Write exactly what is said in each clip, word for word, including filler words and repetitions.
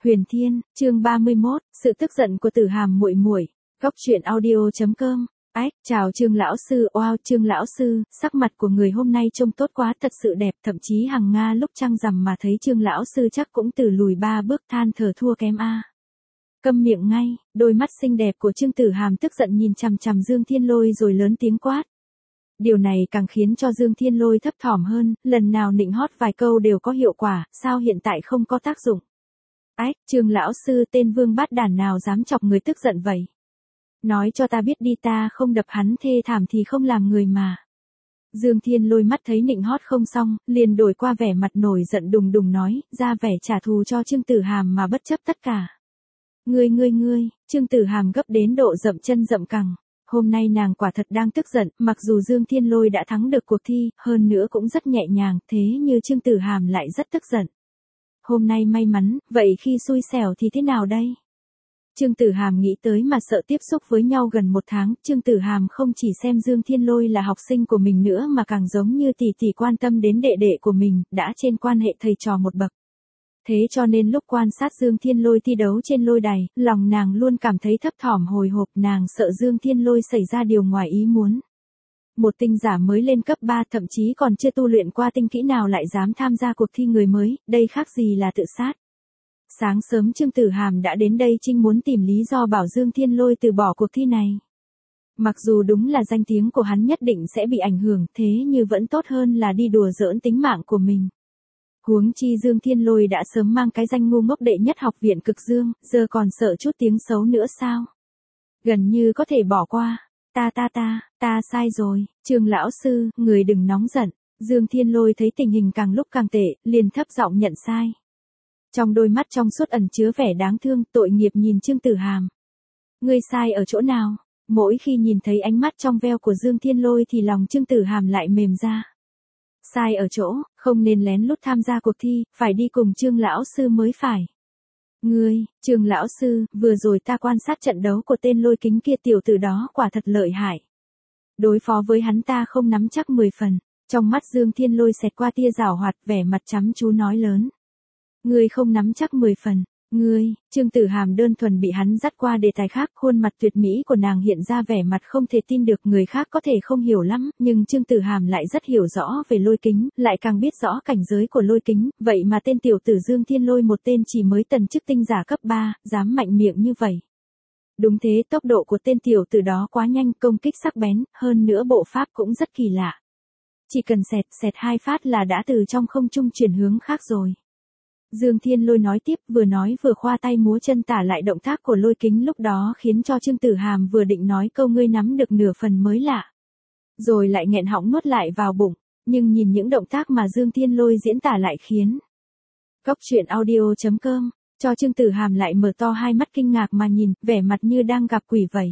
Huyền Thiên, chương ba mươi mốt, sự tức giận của Tử Hàm muội muội. Góc truyện audio chấm com. Ách, chào Trương lão sư, oao Trương lão sư, sắc mặt của người hôm nay trông tốt quá, thật sự đẹp, thậm chí Hằng Nga lúc trăng rằm mà thấy Trương lão sư chắc cũng từ lùi ba bước than thở thua kém a. Câm miệng ngay, đôi mắt xinh đẹp của Trương Tử Hàm tức giận nhìn chằm chằm Dương Thiên Lôi rồi lớn tiếng quát. Điều này càng khiến cho Dương Thiên Lôi thấp thỏm hơn, lần nào nịnh hót vài câu đều có hiệu quả, sao hiện tại không có tác dụng. Ách, Trương lão sư, tên vương bát đản nào dám chọc người tức giận vậy? Nói cho ta biết đi, ta không đập hắn thê thảm thì không làm người mà. Dương Thiên Lôi mắt thấy nịnh hót không xong, liền đổi qua vẻ mặt nổi giận đùng đùng nói, ra vẻ trả thù cho Trương Tử Hàm mà bất chấp tất cả. Ngươi ngươi ngươi, Trương Tử Hàm gấp đến độ dậm chân dậm cẳng. Hôm nay nàng quả thật đang tức giận, mặc dù Dương Thiên Lôi đã thắng được cuộc thi, hơn nữa cũng rất nhẹ nhàng, thế như Trương Tử Hàm lại rất tức giận. Hôm nay may mắn, vậy khi xui xẻo thì thế nào đây? Trương Tử Hàm nghĩ tới mà sợ tiếp xúc với nhau gần một tháng, Trương Tử Hàm không chỉ xem Dương Thiên Lôi là học sinh của mình nữa mà càng giống như tỷ tỷ quan tâm đến đệ đệ của mình, đã trên quan hệ thầy trò một bậc. Thế cho nên lúc quan sát Dương Thiên Lôi thi đấu trên lôi đài, lòng nàng luôn cảm thấy thấp thỏm hồi hộp, nàng sợ Dương Thiên Lôi xảy ra điều ngoài ý muốn. Một tinh giả mới lên cấp ba thậm chí còn chưa tu luyện qua tinh kỹ nào lại dám tham gia cuộc thi người mới, đây khác gì là tự sát. Sáng sớm Trương Tử Hàm đã đến đây trinh muốn tìm lý do bảo Dương Thiên Lôi từ bỏ cuộc thi này. Mặc dù đúng là danh tiếng của hắn nhất định sẽ bị ảnh hưởng, thế nhưng vẫn tốt hơn là đi đùa giỡn tính mạng của mình. Huống chi Dương Thiên Lôi đã sớm mang cái danh ngu ngốc đệ nhất học viện Cực Dương, giờ còn sợ chút tiếng xấu nữa sao? Gần như có thể bỏ qua. Ta ta ta, ta sai rồi, Trương lão sư, người đừng nóng giận. Dương Thiên Lôi thấy tình hình càng lúc càng tệ, liền thấp giọng nhận sai. Trong đôi mắt trong suốt ẩn chứa vẻ đáng thương, tội nghiệp nhìn Trương Tử Hàm. Ngươi sai ở chỗ nào? Mỗi khi nhìn thấy ánh mắt trong veo của Dương Thiên Lôi thì lòng Trương Tử Hàm lại mềm ra. Sai ở chỗ, không nên lén lút tham gia cuộc thi, phải đi cùng Trương lão sư mới phải. Ngươi, Trương lão sư, vừa rồi ta quan sát trận đấu của tên Lôi Kính kia, tiểu tử đó quả thật lợi hại. Đối phó với hắn ta không nắm chắc mười phần. Trong mắt Dương Thiên Lôi xẹt qua tia giảo hoạt, vẻ mặt chăm chú nói lớn. Ngươi không nắm chắc mười phần. Ngươi, Trương Tử Hàm đơn thuần bị hắn dắt qua đề tài khác, khuôn mặt tuyệt mỹ của nàng hiện ra vẻ mặt không thể tin được, người khác có thể không hiểu lắm, nhưng Trương Tử Hàm lại rất hiểu rõ về Lôi Kính, lại càng biết rõ cảnh giới của Lôi Kính, vậy mà tên tiểu tử Dương Thiên Lôi một tên chỉ mới tần chức tinh giả cấp ba, dám mạnh miệng như vậy. Đúng thế, tốc độ của tên tiểu tử đó quá nhanh, công kích sắc bén, hơn nữa bộ pháp cũng rất kỳ lạ. Chỉ cần xẹt xẹt hai phát là đã từ trong không trung chuyển hướng khác rồi. Dương Thiên Lôi nói tiếp, vừa nói vừa khoa tay múa chân tả lại động tác của Lôi Kính lúc đó, khiến cho Trương Tử Hàm vừa định nói câu ngươi nắm được nửa phần mới lạ. Rồi lại nghẹn họng nuốt lại vào bụng, nhưng nhìn những động tác mà Dương Thiên Lôi diễn tả lại khiến. Góc truyện audio chấm com, cho Trương Tử Hàm lại mở to hai mắt kinh ngạc mà nhìn, vẻ mặt như đang gặp quỷ vậy.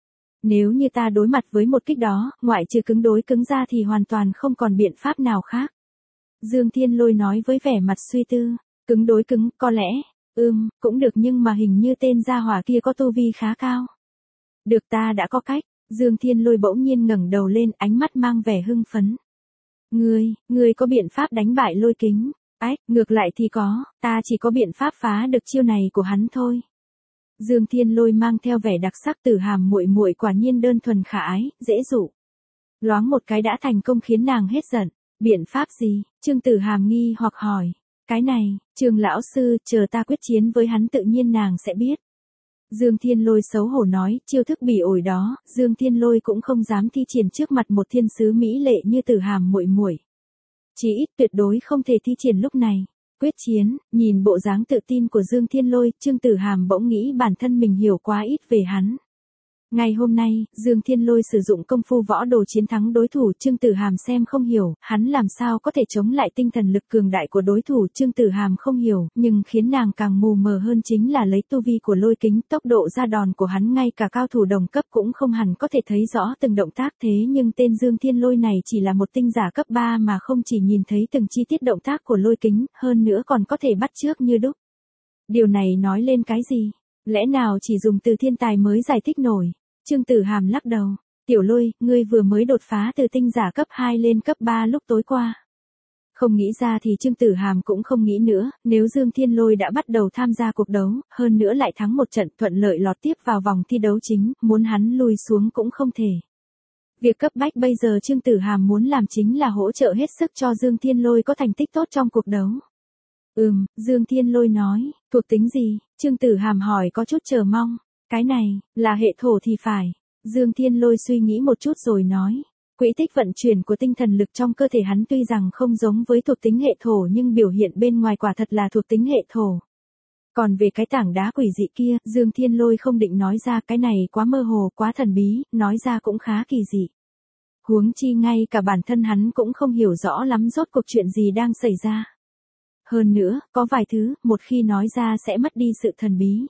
Nếu như ta đối mặt với một kích đó, ngoại trừ cứng đối cứng ra thì hoàn toàn không còn biện pháp nào khác. Dương Thiên Lôi nói với vẻ mặt suy tư. Cứng đối cứng, có lẽ, ưm, cũng được, nhưng mà hình như tên gia hỏa kia có tu vi khá cao. Được, ta đã có cách. Dương Thiên Lôi bỗng nhiên ngẩng đầu lên, ánh mắt mang vẻ hưng phấn. Ngươi, ngươi có biện pháp đánh bại Lôi Kính? Ách, ngược lại thì có, ta chỉ có biện pháp phá được chiêu này của hắn thôi. Dương Thiên Lôi mang theo vẻ đặc sắc, Tử Hàm muội muội quả nhiên đơn thuần khả ái, dễ dụ. Loáng một cái đã thành công khiến nàng hết giận. Biện pháp gì? Trương Tử Hàm nghi hoặc hỏi. Cái này, Trương lão sư, chờ ta quyết chiến với hắn tự nhiên nàng sẽ biết. Dương Thiên Lôi xấu hổ nói, chiêu thức bỉ ổi đó, Dương Thiên Lôi cũng không dám thi triển trước mặt một thiên sứ mỹ lệ như Tử Hàm muội muội. Chỉ ít tuyệt đối không thể thi triển lúc này. Quyết chiến, nhìn bộ dáng tự tin của Dương Thiên Lôi, Trương Tử Hàm bỗng nghĩ bản thân mình hiểu quá ít về hắn. Ngày hôm nay, Dương Thiên Lôi sử dụng công phu võ đồ chiến thắng đối thủ, Trương Tử Hàm xem không hiểu, hắn làm sao có thể chống lại tinh thần lực cường đại của đối thủ, Trương Tử Hàm không hiểu, nhưng khiến nàng càng mù mờ hơn chính là lấy tu vi của Lôi Kính, tốc độ ra đòn của hắn ngay cả cao thủ đồng cấp cũng không hẳn có thể thấy rõ từng động tác, thế nhưng tên Dương Thiên Lôi này chỉ là một tinh giả cấp ba mà không chỉ nhìn thấy từng chi tiết động tác của Lôi Kính, hơn nữa còn có thể bắt chước như đúc. Điều này nói lên cái gì? Lẽ nào chỉ dùng từ thiên tài mới giải thích nổi? Trương Tử Hàm lắc đầu. Tiểu Lôi, ngươi vừa mới đột phá từ tinh giả cấp hai lên cấp ba lúc tối qua. Không nghĩ ra thì Trương Tử Hàm cũng không nghĩ nữa, nếu Dương Thiên Lôi đã bắt đầu tham gia cuộc đấu, hơn nữa lại thắng một trận thuận lợi lọt tiếp vào vòng thi đấu chính, muốn hắn lui xuống cũng không thể. Việc cấp bách bây giờ Trương Tử Hàm muốn làm chính là hỗ trợ hết sức cho Dương Thiên Lôi có thành tích tốt trong cuộc đấu. Ừm, Dương Thiên Lôi nói, thuộc tính gì? Trương Tử Hàm hỏi có chút chờ mong. Cái này, là hệ thổ thì phải. Dương Thiên Lôi suy nghĩ một chút rồi nói. Quỹ tích vận chuyển của tinh thần lực trong cơ thể hắn tuy rằng không giống với thuộc tính hệ thổ nhưng biểu hiện bên ngoài quả thật là thuộc tính hệ thổ. Còn về cái tảng đá quỷ dị kia, Dương Thiên Lôi không định nói ra, cái này quá mơ hồ, quá thần bí, nói ra cũng khá kỳ dị. Huống chi ngay cả bản thân hắn cũng không hiểu rõ lắm rốt cuộc chuyện gì đang xảy ra. Hơn nữa, có vài thứ, một khi nói ra sẽ mất đi sự thần bí.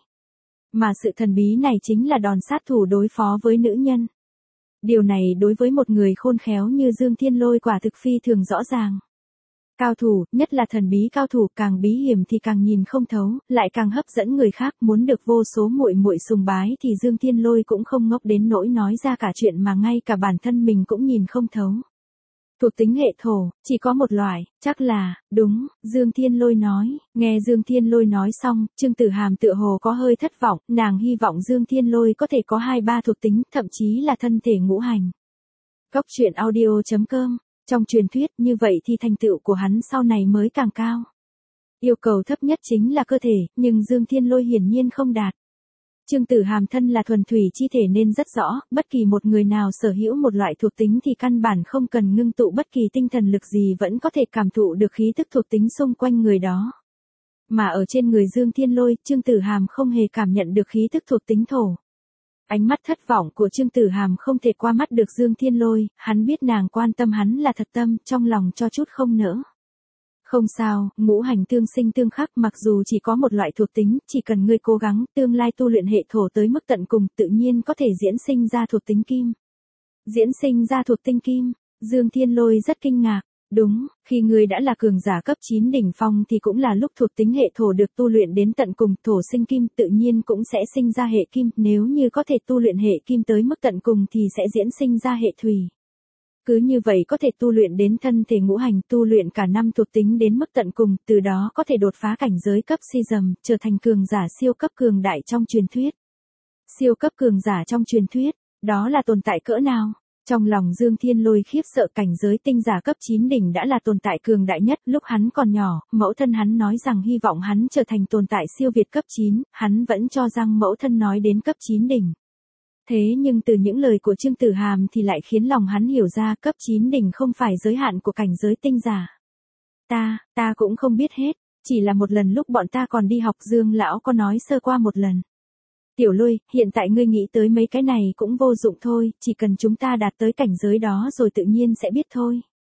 Mà sự thần bí này chính là đòn sát thủ đối phó với nữ nhân. Điều này đối với một người khôn khéo như Dương Thiên Lôi quả thực phi thường rõ ràng. Cao thủ, nhất là thần bí cao thủ, càng bí hiểm thì càng nhìn không thấu, lại càng hấp dẫn người khác, muốn được vô số muội muội sùng bái thì Dương Thiên Lôi cũng không ngốc đến nỗi nói ra cả chuyện mà ngay cả bản thân mình cũng nhìn không thấu. Thuộc tính hệ thổ, chỉ có một loại, chắc là, đúng, Dương Thiên Lôi nói. Nghe Dương Thiên Lôi nói xong, Trương Tử Hàm tựa hồ có hơi thất vọng, nàng hy vọng Dương Thiên Lôi có thể có hai ba thuộc tính, thậm chí là thân thể ngũ hành. Góc truyện audio chấm com, trong truyền thuyết như vậy thì thành tựu của hắn sau này mới càng cao. Yêu cầu thấp nhất chính là cơ thể, nhưng Dương Thiên Lôi hiển nhiên không đạt. Trương Tử Hàm thân là thuần thủy chi thể nên rất rõ, bất kỳ một người nào sở hữu một loại thuộc tính thì căn bản không cần ngưng tụ bất kỳ tinh thần lực gì vẫn có thể cảm thụ được khí tức thuộc tính xung quanh người đó. Mà ở trên người Dương Thiên Lôi, Trương Tử Hàm không hề cảm nhận được khí tức thuộc tính thổ. Ánh mắt thất vọng của Trương Tử Hàm không thể qua mắt được Dương Thiên Lôi, hắn biết nàng quan tâm hắn là thật tâm, trong lòng cho chút không nỡ. Không sao, ngũ hành tương sinh tương khắc, mặc dù chỉ có một loại thuộc tính, chỉ cần ngươi cố gắng, tương lai tu luyện hệ thổ tới mức tận cùng, tự nhiên có thể diễn sinh ra thuộc tính kim. Diễn sinh ra thuộc tinh kim, Dương Thiên Lôi rất kinh ngạc. Đúng, khi ngươi đã là cường giả cấp chín đỉnh phong thì cũng là lúc thuộc tính hệ thổ được tu luyện đến tận cùng, thổ sinh kim tự nhiên cũng sẽ sinh ra hệ kim, nếu như có thể tu luyện hệ kim tới mức tận cùng thì sẽ diễn sinh ra hệ thủy. Cứ như vậy có thể tu luyện đến thân thể ngũ hành, tu luyện cả năm thuộc tính đến mức tận cùng, từ đó có thể đột phá cảnh giới cấp si dầm, trở thành cường giả siêu cấp cường đại trong truyền thuyết. Siêu cấp cường giả trong truyền thuyết, đó là tồn tại cỡ nào? Trong lòng Dương Thiên Lôi khiếp sợ, cảnh giới tinh giả cấp chín đỉnh đã là tồn tại cường đại nhất, lúc hắn còn nhỏ, mẫu thân hắn nói rằng hy vọng hắn trở thành tồn tại siêu việt cấp chín, hắn vẫn cho rằng mẫu thân nói đến cấp chín đỉnh. Thế nhưng từ những lời của Trương Tử Hàm thì lại khiến lòng hắn hiểu ra cấp chín đỉnh không phải giới hạn của cảnh giới tinh giả. Ta, ta cũng không biết hết, chỉ là một lần lúc bọn ta còn đi học Dương lão có nói sơ qua một lần. Tiểu Lôi, hiện tại ngươi nghĩ tới mấy cái này cũng vô dụng thôi, chỉ cần chúng ta đạt tới cảnh giới đó rồi tự nhiên sẽ biết thôi.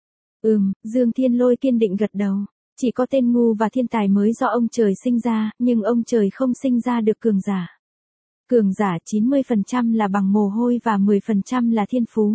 Ừm, Dương Thiên Lôi kiên định gật đầu. Chỉ có tên ngu và thiên tài mới do ông trời sinh ra, nhưng ông trời không sinh ra được cường giả. Cường giả chín mươi phần trăm là bằng mồ hôi và mười phần trăm là thiên phú.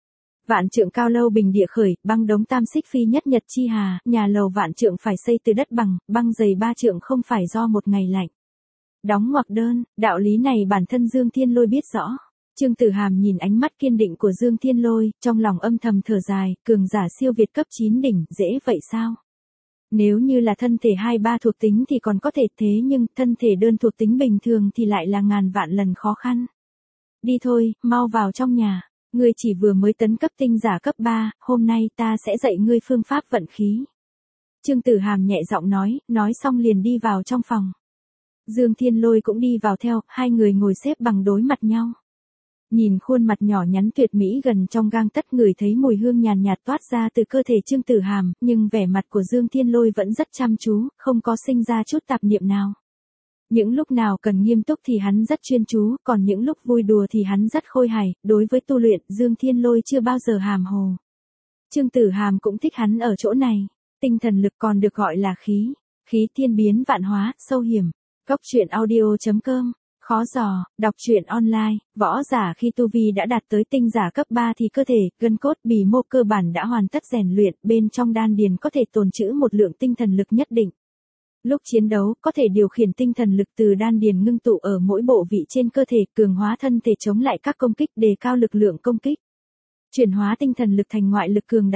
Vạn trượng cao lâu bình địa khởi, băng đống tam xích phi nhất nhật chi hà, nhà lầu vạn trượng phải xây từ đất bằng, băng dày ba trượng không phải do một ngày lạnh. Đóng ngoặc đơn, đạo lý này bản thân Dương Thiên Lôi biết rõ. Trương Tử Hàm nhìn ánh mắt kiên định của Dương Thiên Lôi, trong lòng âm thầm thở dài, cường giả siêu việt cấp chín đỉnh, dễ vậy sao? Nếu như là thân thể hai ba thuộc tính thì còn có thể, thế nhưng thân thể đơn thuộc tính bình thường thì lại là ngàn vạn lần khó khăn. Đi thôi, mau vào trong nhà. Ngươi chỉ vừa mới tấn cấp tinh giả cấp ba, hôm nay ta sẽ dạy ngươi phương pháp vận khí. Trương Tử Hàm nhẹ giọng nói, nói xong liền đi vào trong phòng. Dương Thiên Lôi cũng đi vào theo, hai người ngồi xếp bằng đối mặt nhau. Nhìn khuôn mặt nhỏ nhắn tuyệt mỹ gần trong gang tấc, người thấy mùi hương nhàn nhạt toát ra từ cơ thể Trương Tử Hàm, nhưng vẻ mặt của Dương Thiên Lôi vẫn rất chăm chú, không có sinh ra chút tạp niệm nào. Những lúc nào cần nghiêm túc thì hắn rất chuyên chú, còn những lúc vui đùa thì hắn rất khôi hài, đối với tu luyện, Dương Thiên Lôi chưa bao giờ hàm hồ. Trương Tử Hàm cũng thích hắn ở chỗ này, tinh thần lực còn được gọi là khí, khí thiên biến vạn hóa, sâu hiểm. Góc truyện audio chấm com, khó dò, đọc truyện online, võ giả khi tu vi đã đạt tới tinh giả cấp ba thì cơ thể, gân cốt, bì mô cơ bản đã hoàn tất rèn luyện, bên trong đan điền có thể tồn trữ một lượng tinh thần lực nhất định. Lúc chiến đấu, có thể điều khiển tinh thần lực từ đan điền ngưng tụ ở mỗi bộ vị trên cơ thể, cường hóa thân thể chống lại các công kích, đề cao lực lượng công kích. Chuyển hóa tinh thần lực thành ngoại lực cường đại.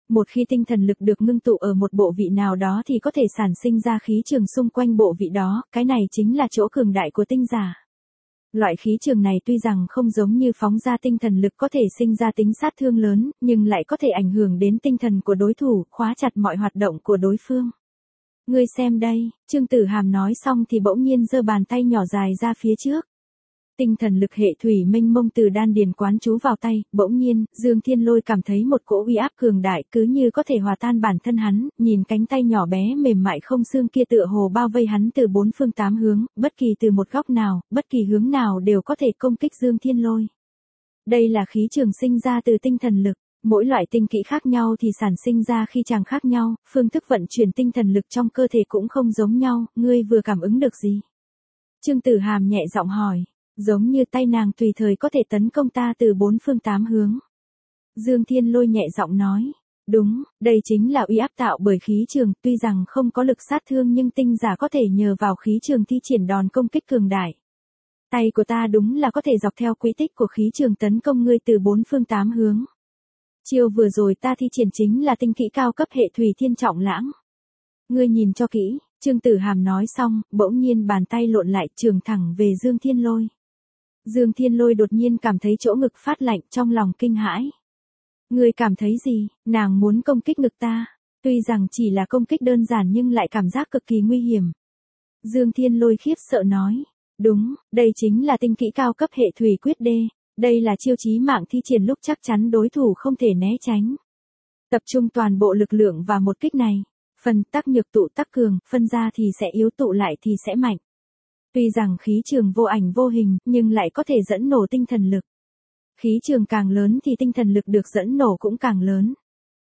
Một khi tinh thần lực được ngưng tụ ở một bộ vị nào đó thì có thể sản sinh ra khí trường xung quanh bộ vị đó, cái này chính là chỗ cường đại của tinh giả. Loại khí trường này tuy rằng không giống như phóng ra tinh thần lực có thể sinh ra tính sát thương lớn, nhưng lại có thể ảnh hưởng đến tinh thần của đối thủ, khóa chặt mọi hoạt động của đối phương. Ngươi xem đây, Trương Tử Hàm nói xong thì bỗng nhiên giơ bàn tay nhỏ dài ra phía trước. Tinh thần lực hệ thủy mênh mông từ đan điền quán trú vào tay, bỗng nhiên, Dương Thiên Lôi cảm thấy một cỗ uy áp cường đại cứ như có thể hòa tan bản thân hắn, nhìn cánh tay nhỏ bé mềm mại không xương kia tựa hồ bao vây hắn từ bốn phương tám hướng, bất kỳ từ một góc nào, bất kỳ hướng nào đều có thể công kích Dương Thiên Lôi. Đây là khí trường sinh ra từ tinh thần lực, mỗi loại tinh kỹ khác nhau thì sản sinh ra khi chàng khác nhau, phương thức vận chuyển tinh thần lực trong cơ thể cũng không giống nhau, ngươi vừa cảm ứng được gì? Trương Tử Hàm nhẹ giọng hỏi. Giống như tay nàng tùy thời có thể tấn công ta từ bốn phương tám hướng. Dương Thiên Lôi nhẹ giọng nói. Đúng, đây chính là uy áp tạo bởi khí trường, tuy rằng không có lực sát thương nhưng tinh giả có thể nhờ vào khí trường thi triển đòn công kích cường đại. Tay của ta đúng là có thể dọc theo quỹ tích của khí trường tấn công ngươi từ bốn phương tám hướng. Chiêu vừa rồi ta thi triển chính là tinh kỹ cao cấp hệ thủy thiên trọng lãng. Ngươi nhìn cho kỹ, Trương Tử Hàm nói xong, bỗng nhiên bàn tay lộn lại trường thẳng về Dương Thiên Lôi. Dương Thiên Lôi đột nhiên cảm thấy chỗ ngực phát lạnh trong lòng kinh hãi. Ngươi cảm thấy gì? Nàng muốn công kích ngực ta. Tuy rằng chỉ là công kích đơn giản nhưng lại cảm giác cực kỳ nguy hiểm. Dương Thiên Lôi khiếp sợ nói. Đúng, đây chính là tinh kỹ cao cấp hệ thủy quyết đê. Đây là chiêu chí mạng thi triển lúc chắc chắn đối thủ không thể né tránh. Tập trung toàn bộ lực lượng vào một kích này. Phân tắc nhược tụ tắc cường, phân ra thì sẽ yếu tụ lại thì sẽ mạnh. Tuy rằng khí trường vô ảnh vô hình, nhưng lại có thể dẫn nổ tinh thần lực. Khí trường càng lớn thì tinh thần lực được dẫn nổ cũng càng lớn.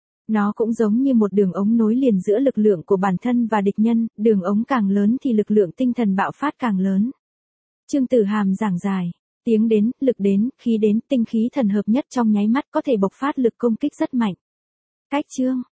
Nó cũng giống như một đường ống nối liền giữa lực lượng của bản thân và địch nhân, đường ống càng lớn thì lực lượng tinh thần bạo phát càng lớn. Trương Tử Hàm giảng giải, tiếng đến, lực đến, khí đến, tinh khí thần hợp nhất trong nháy mắt có thể bộc phát lực công kích rất mạnh. Cách chương